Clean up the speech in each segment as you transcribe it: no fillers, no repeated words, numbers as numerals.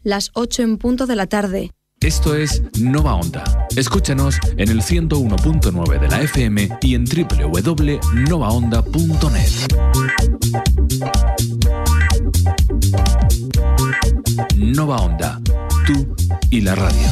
las 8 en punto de la tarde. Esto es Nova Onda. Escúchanos en el 101.9 de la FM y en www.novaonda.net. Nova Onda, tú y la radio.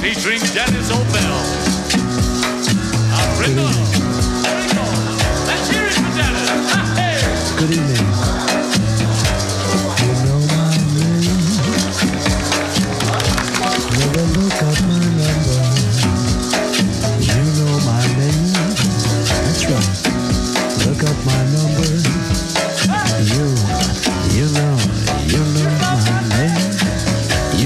featuring Dennis O'Bell. Ripple. There he goes. Let's hear it for Dennis. Hey. Good evening. You know my name. Never look up my number. You know my name. That's right. Look up my number. You know my name. You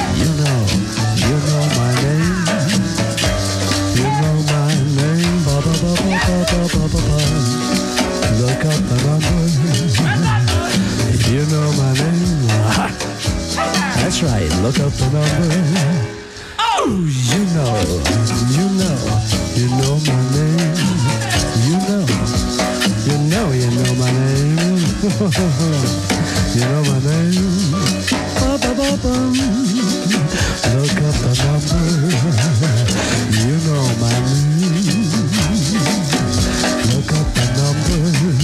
know my name. You know my name. Ba ba ba ba ba ba ba ba. Look up the number. You know my name. That's right. Look up the number. Oh, you know my name. You know my name. You know my name. Ba ba ba ba. Look up the number. You know my name. Look up the number.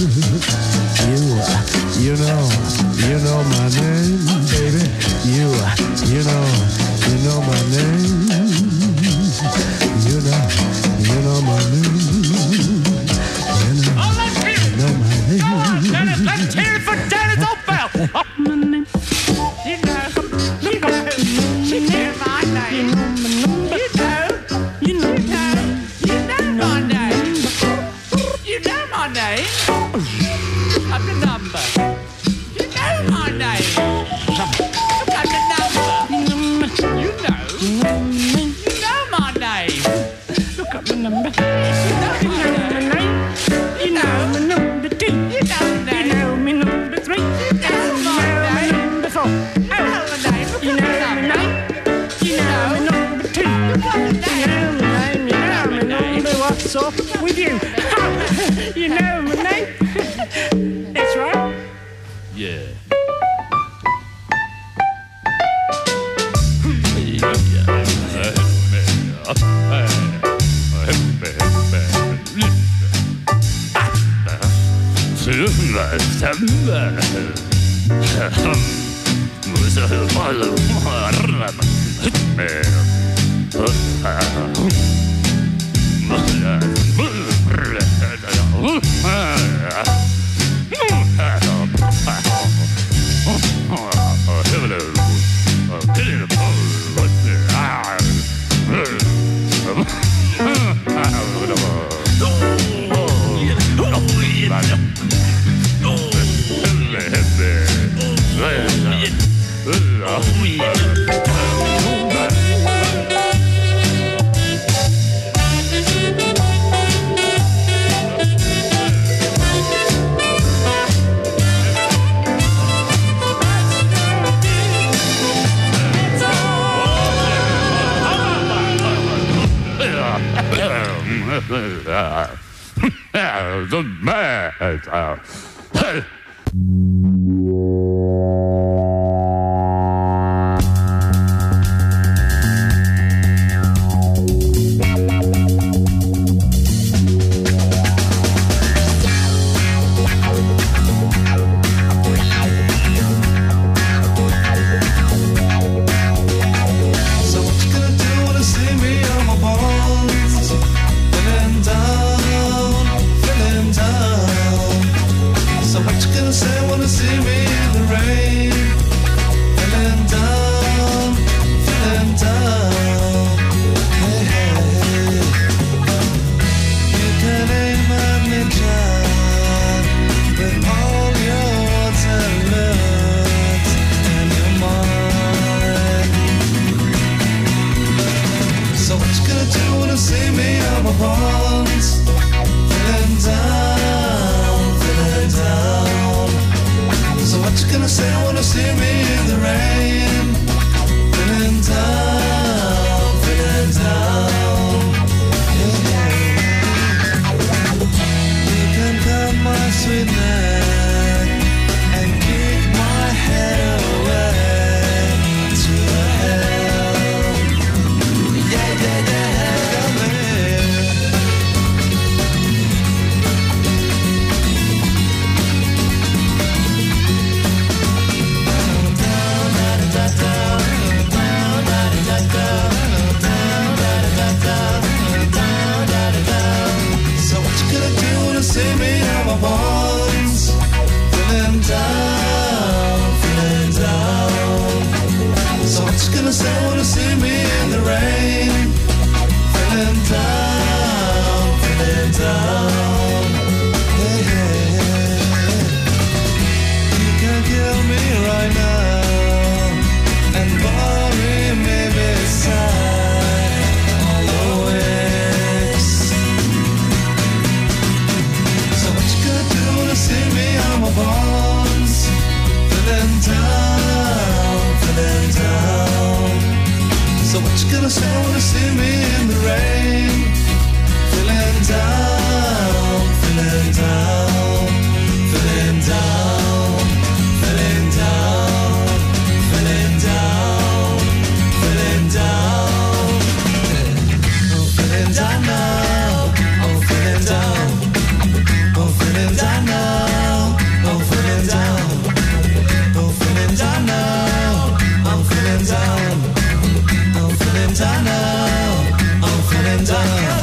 You know my name, baby. You know my name. You know my name. Dennis, let's hear it for Dennis O'Bell. My name. You know my name. You know my name. You know my name. Look up the number. You know my name. Look up the number. You know my name. Look up the number. You know my name. You know my number 2. You know me number 3. You know my number 4. You know my name. You know my number 2. You know my name. You know my number. What's up with you? You know my name. That's right. Yeah. till the sun wanna see me in the rain. Feeling down, feeling down, feeling down, feeling down, feeling down, feeling down. I'm feeling down now. I'm feeling down. I'm feeling down now. I'm feeling down. I'm feeling down now. I'm feeling down. I'm feeling down now. I'm feeling down.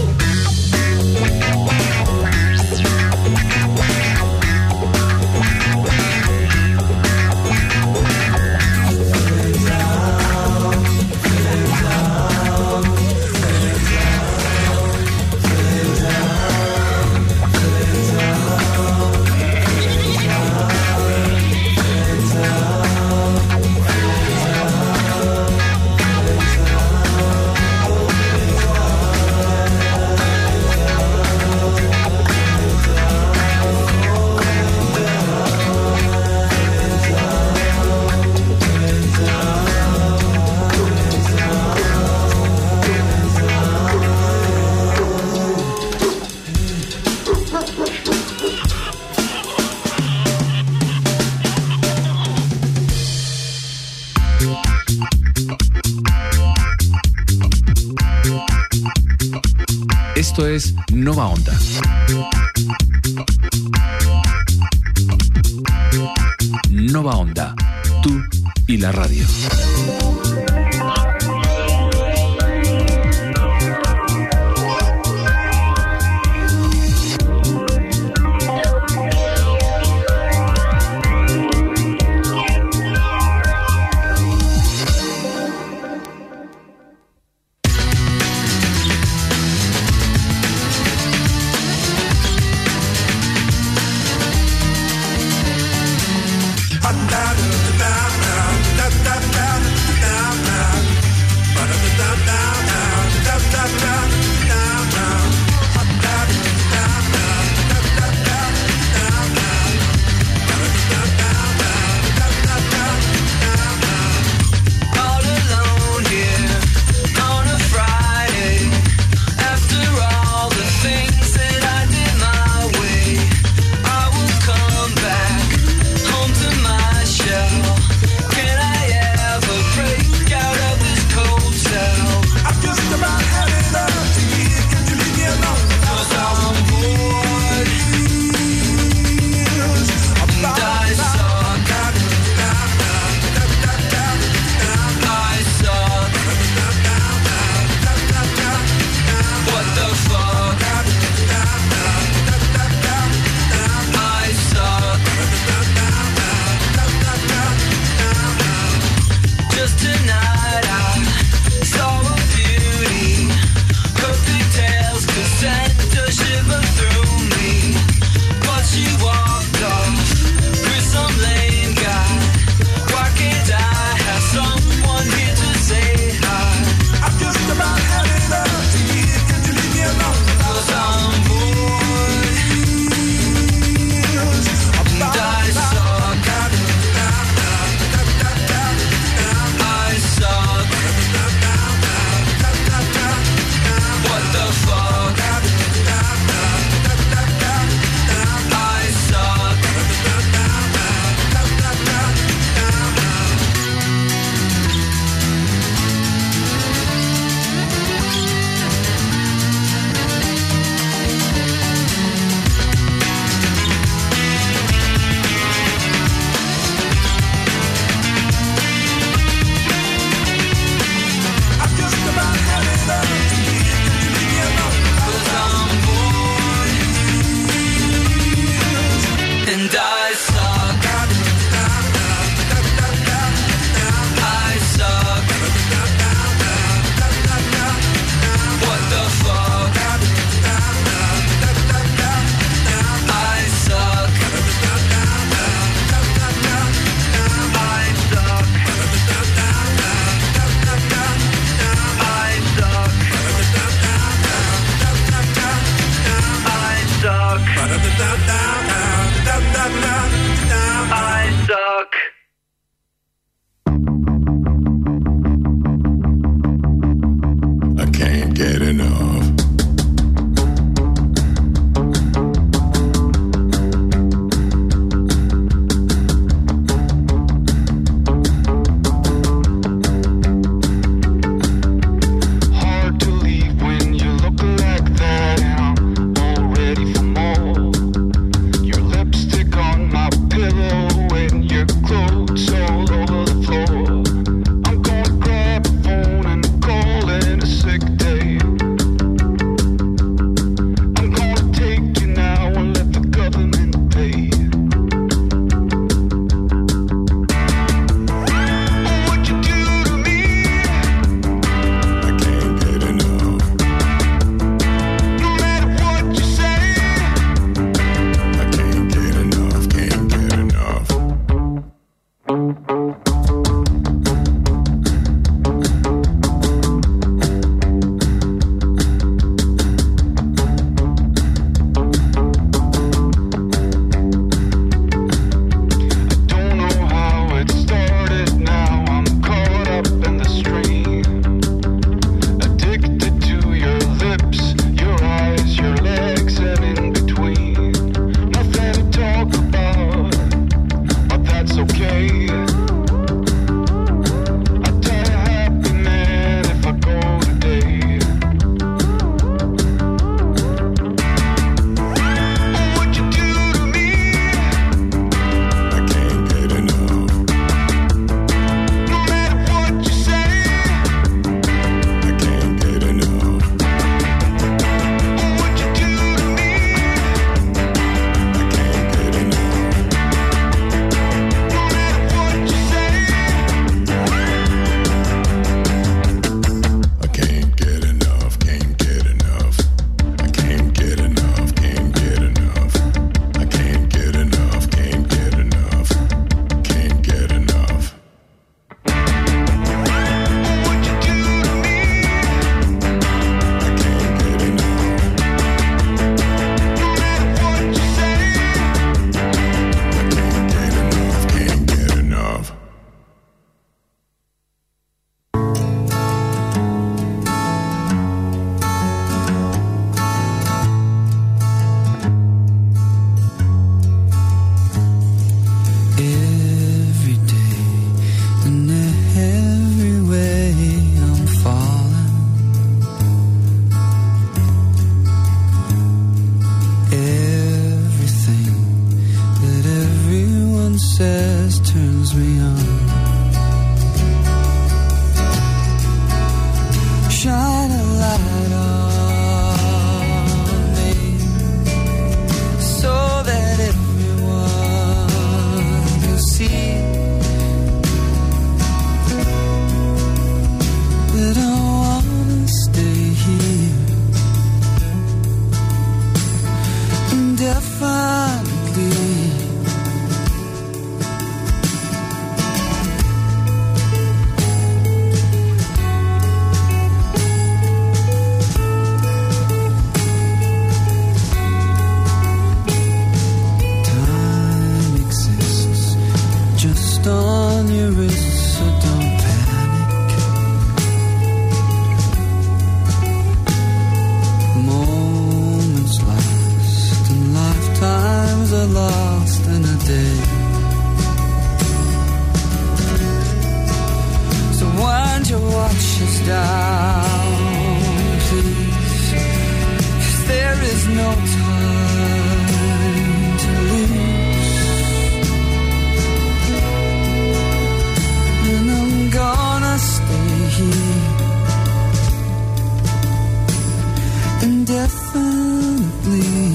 Esto es Nova Onda. Nova Onda, tú y la radio. Da da da da da da da da. turns me on. Shine a light on me so that everyone can see that I wanna stay here indefinitely. On your wrist, so don't panic. Moments last and lifetimes are lost in a day. So wind your watches down, please, 'cause there is no time to lose. Gonna stay here indefinitely,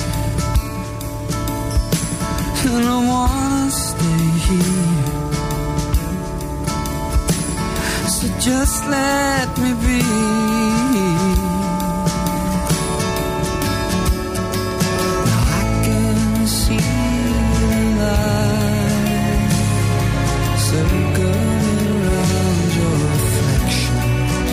and I wanna stay here, so just let me be. Now I can see the light circling around your reflection.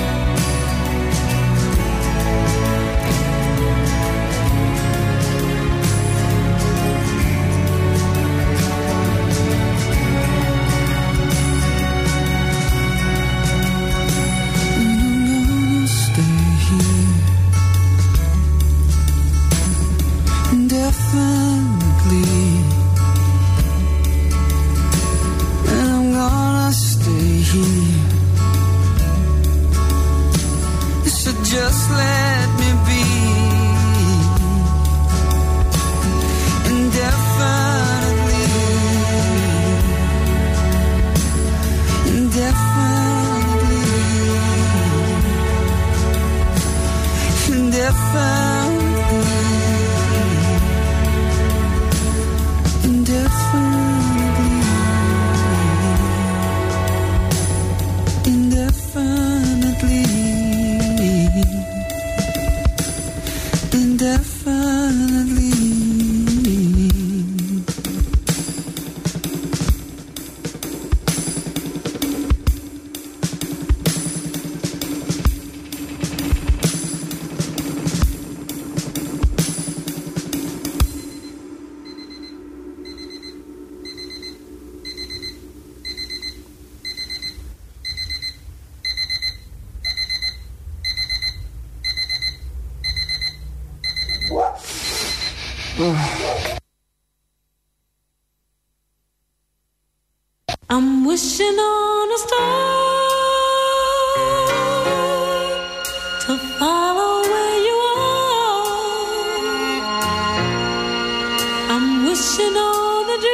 And I'm gonna stay here indefinitely. And I'm gonna stay here, so just let me be indefinitely, indefinitely, indefinitely, indefinitely, indefinitely, indefinitely. I'm wishing on a star to follow where you are. I'm wishing on a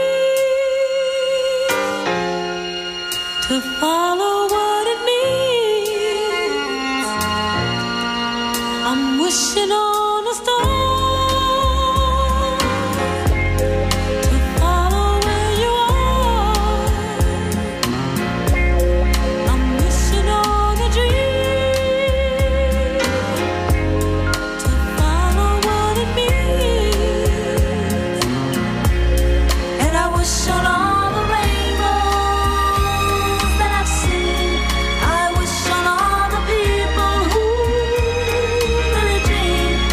dream to follow what it means. I'm wishing on a star. I wish on all the people who really dream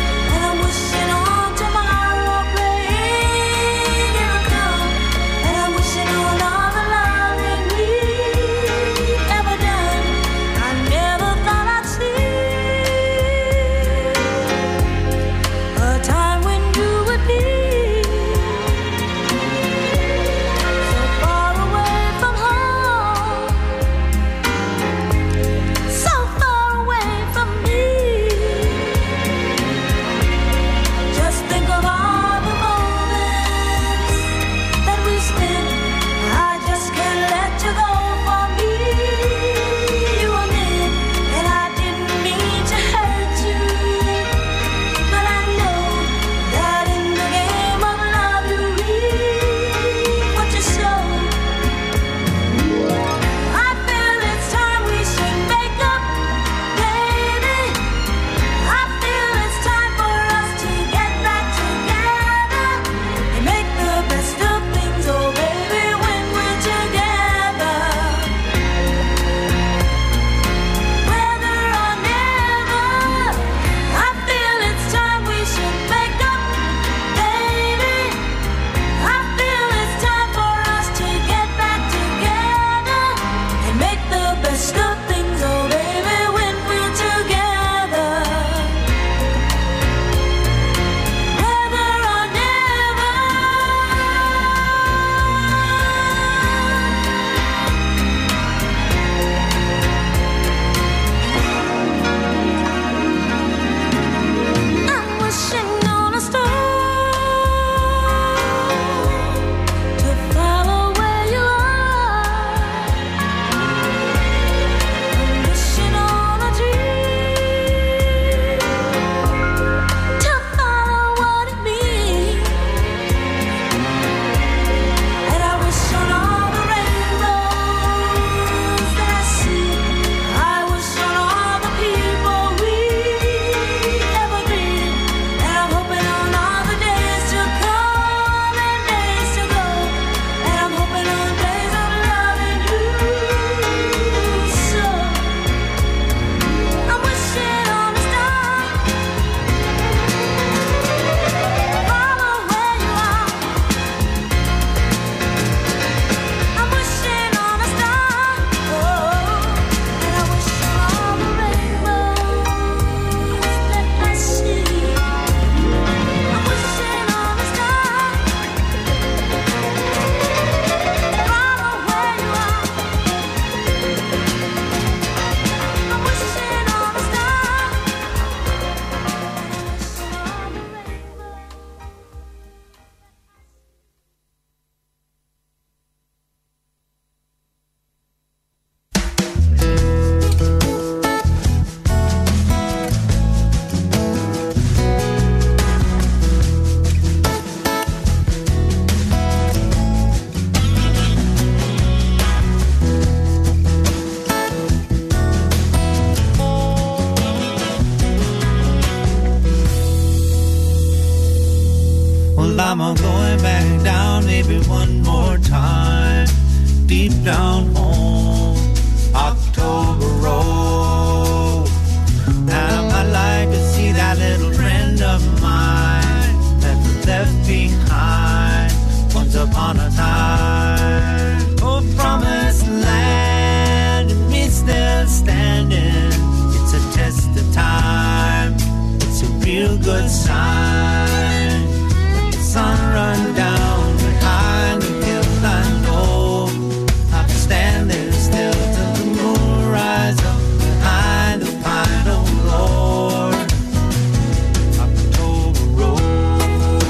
Well, I'm going back down maybe one more time, deep down home, October Road. Now I'd like to see that little friend of mine that was left behind once upon a time. Oh, promised land, and me still standing. It's a test of time, it's a real good sign. When the sun runs down behind the hills, I know I'll stand there still till the moon rises up behind the pine. Oh Lord, October Road.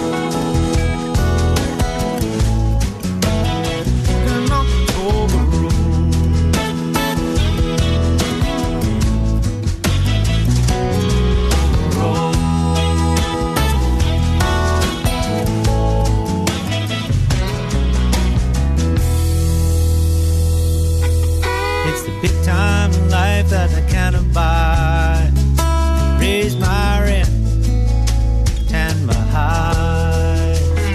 An October road. It's the big time in life that I can't abide. Raise my rent, tan my hide.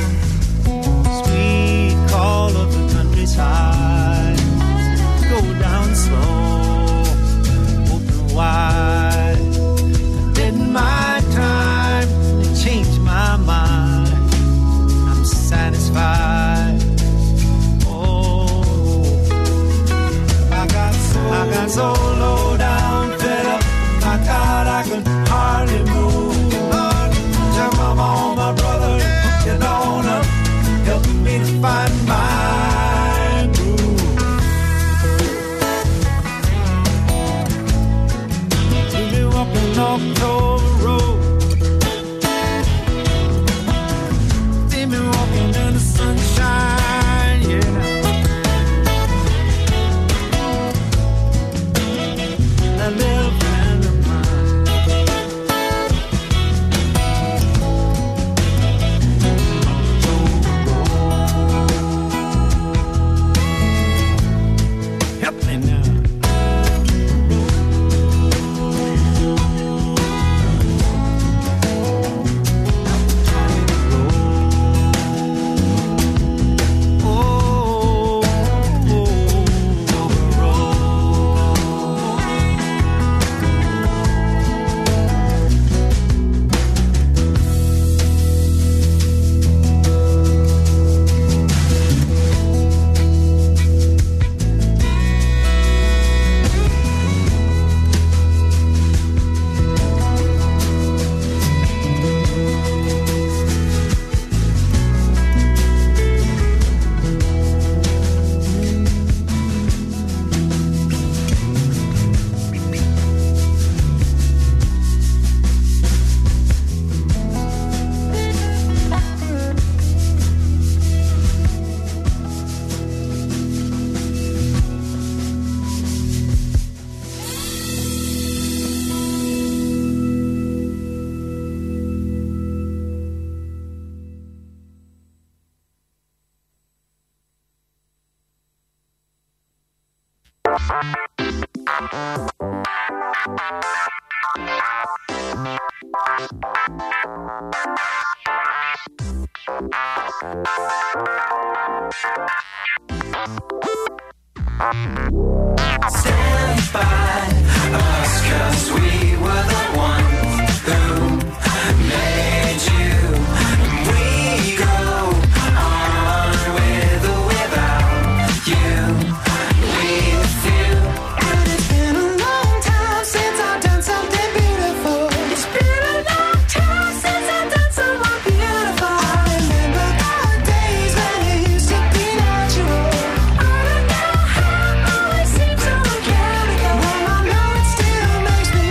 Sweet call of the countryside. Go down slow, open wide. I did my time, it changed my mind. I'm satisfied. Oh, I got so low down, fed up. My God, I could hardly move. Tell my mom, my brother, you know, helping me to find my groove. We'll be walking October Road. See me walking in the sunshine, yeah. That little friend of mine. Help me now. Stand by us, 'cause we were the ones who made you. We go on with or without you. With you. And it's been a long time since I've done something beautiful. It's been a long time since I've done someone beautiful. I remember the days when it used to be natural. I don't know how, always seems so mechanical. Well, I know it still makes me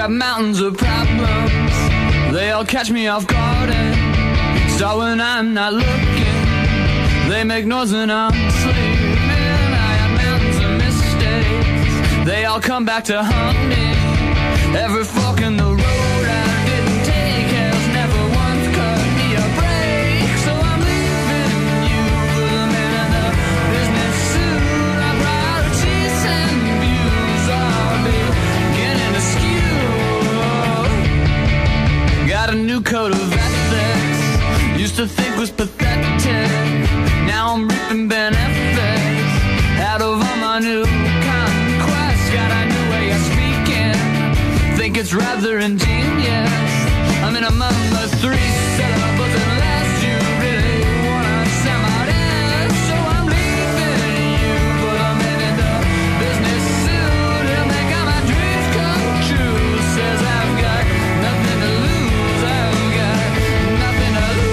got mountains of problems. They all catch me off guard and start when I'm not looking. They make noise when I'm sleeping. I got mountains of mistakes. They all come back to haunt me. Every fork in the road I didn't take has never once cut me a break. So I'm leaving you for the man in the business suit. Our priorities and views are beginning to skew. Got a new code of ethics. Used to think was pathetic. Now I'm reaping benefits out of all my new conquests. Got a new way of speaking. Think it's rather ingenious. I'm in among the three syllables unless you really wanna sound my ass. So I'm leaving you for the man in the business suit. He'll make all my dreams come true. Says I've got nothing to lose. I've got nothing to lose.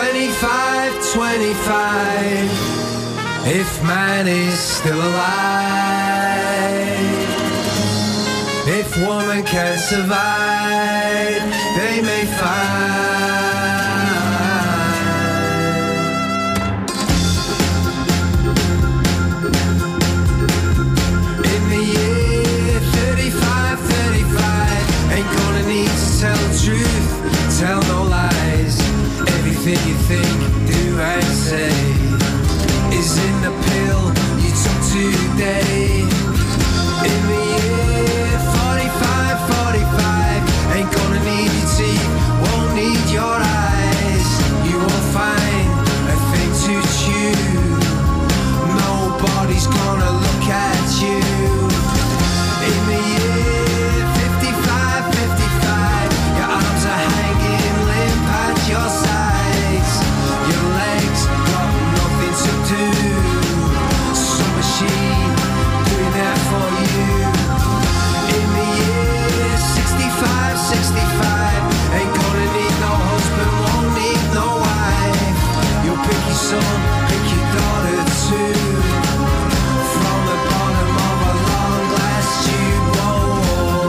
25, 25. If man is still alive, if woman can survive, they may find. In the year 35, 35, ain't gonna need to tell the truth, tell no lies. Everything you think, do and say is in the pill you took today. In the year 45, 45, ain't gonna need your teeth, won't need your eyes. You won't find a thing to chew, nobody's gonna look at you. In the year 55, 55, your arms are hanging limp at your sides, your legs got nothing to do, some machine doing that for you. In the year 65, 65, ain't gonna need no husband, won't need no wife. You'll pick your son, pick your daughter too, from the bottom of a long glass tube. Whoa.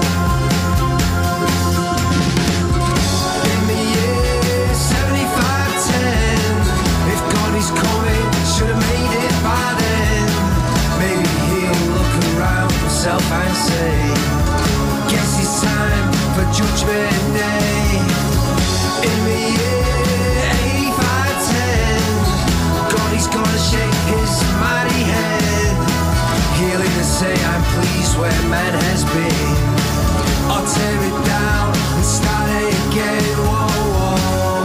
In the year 75, 10, if God is coming, should have made it by then. Maybe he'll look around himself and say, guess it's time for Judgment Day. In the year 85, 10, God is gonna shake his mighty head. He'll either say, I'm pleased where man has been, or tear it down and start it again. Whoa, whoa.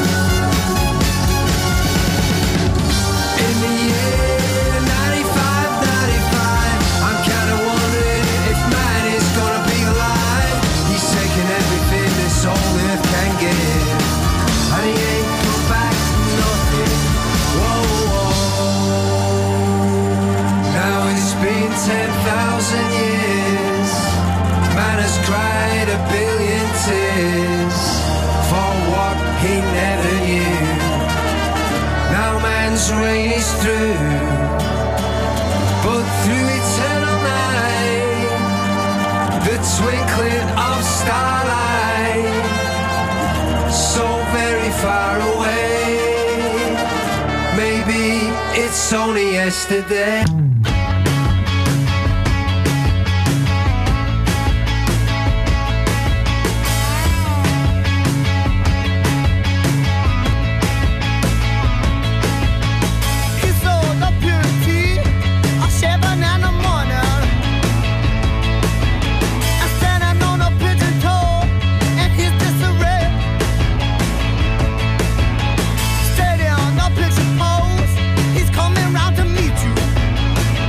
In the year 95, 95, I'm kinda wondering if man is gonna be alive. He's taking everything this whole earth can give, and he ain't come back from nothing. Whoa, whoa. Now it's been 10,000 years, man has cried a billion tears for what he never knew. Now man's reign is through, but through eternal night, the twinkling of starlight, so very far away, maybe it's only yesterday. It's all the purity of Chevron and the morning. I'm standing on a pigeon toe and his disarray. Steady on the picture pose, he's coming round to meet you.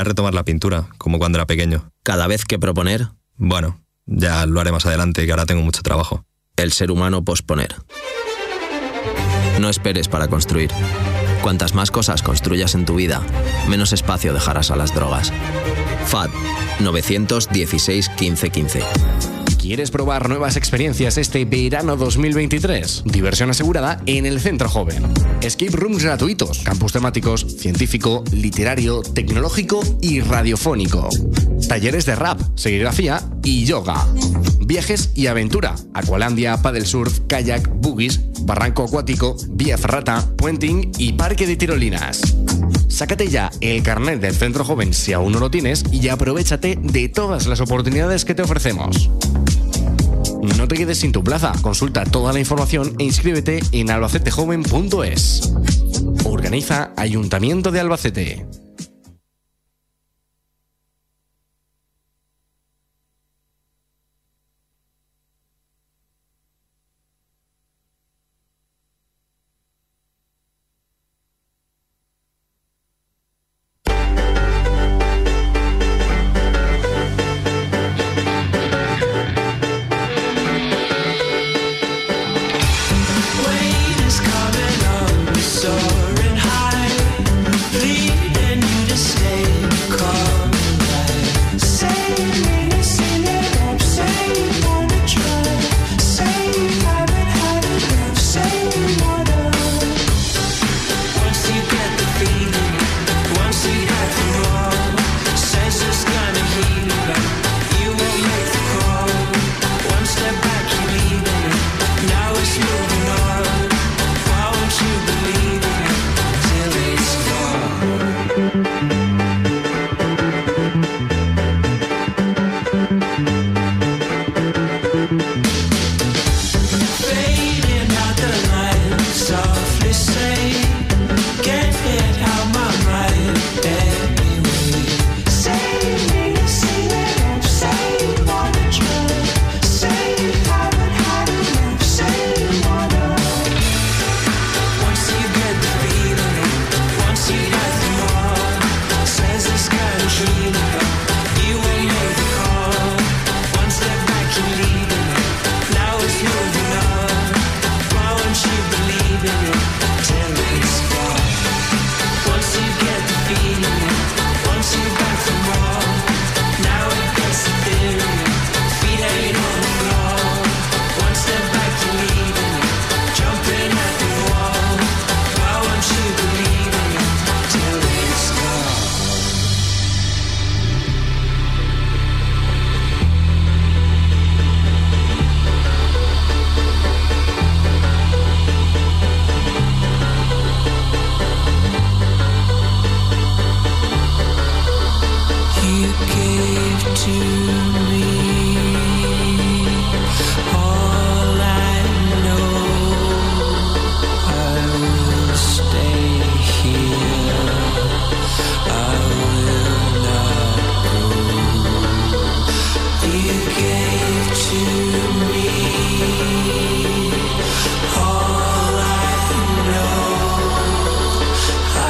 retomar la pintura, como cuando era pequeño. ¿Cada vez que proponer? Bueno, ya lo haré más adelante, que ahora tengo mucho trabajo. El ser humano posponer. No esperes para construir. Cuantas más cosas construyas en tu vida, menos espacio dejarás a las drogas. FAD 916 15 15. ¿Quieres probar nuevas experiencias este verano 2023? Diversión asegurada en el Centro Joven. Escape rooms gratuitos, campus temáticos, científico, literario, tecnológico y radiofónico. Talleres de rap, serigrafía y yoga. Viajes y aventura, Aqualandia, paddle surf, kayak, buggies, barranco acuático, vía ferrata, puenting y parque de tirolinas. Sácate ya el carnet del Centro Joven si aún no lo tienes y aprovéchate de todas las oportunidades que te ofrecemos. No te quedes sin tu plaza, consulta toda la información e inscríbete en albacetejoven.es. Organiza Ayuntamiento de Albacete. Soaring high, leading you to stay.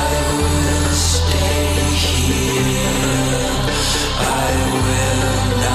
I will not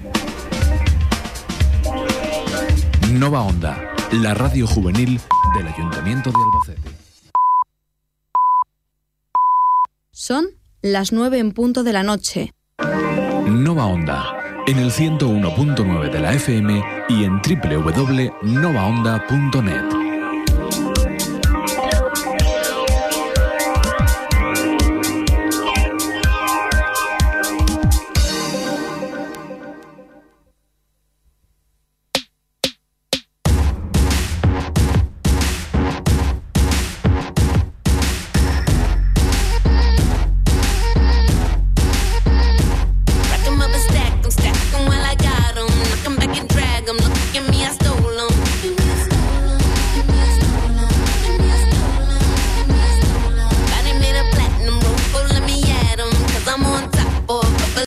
Nova Onda, la radio juvenil del Ayuntamiento de Albacete. Son las 9 en punto de la noche. Nova Onda, en el 101.9 de la FM y en www.novaonda.net.